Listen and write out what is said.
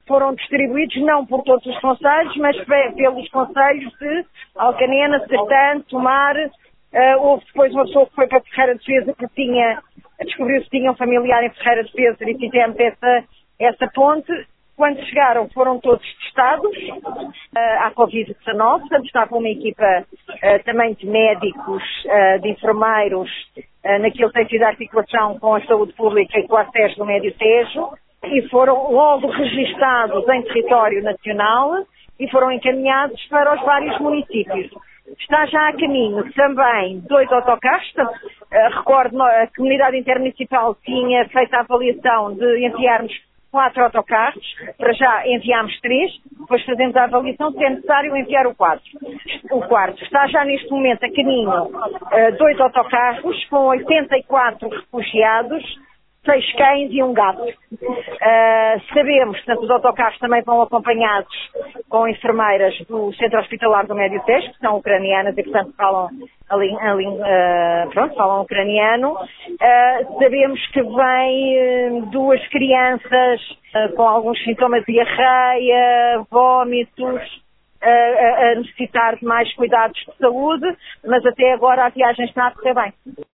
foram distribuídos não por todos os concelhos, mas pelos concelhos de Alcanena, Sertã, Tomar. Houve depois uma pessoa que foi para Ferreira de Feza que descobriu se tinha um familiar em Ferreira de Feza e fizemos essa ponte. Quando chegaram foram todos testados à Covid-19, portanto estava uma equipa também de médicos, de enfermeiros, naquilo que tem sido a articulação com a saúde pública e com a SES do Médio Tejo, e foram logo registados em território nacional e foram encaminhados para os vários municípios. Está já a caminho também 2 autocarros, recordo, a Comunidade Intermunicipal tinha feito a avaliação de enviarmos 4 autocarros, para já enviámos 3, depois fazemos a avaliação se é necessário enviar o quarto. Está já neste momento a caminho 2 autocarros com 84 refugiados, 6 cães e um gato. Sabemos, portanto, os autocarros também vão acompanhados com enfermeiras do Centro Hospitalar do Médio Tejo, que são ucranianas e, portanto, falam falam ucraniano. Sabemos que vêm 2 crianças com alguns sintomas de diarreia, vômitos, a necessitar de mais cuidados de saúde, mas até agora a viagem está a correr bem.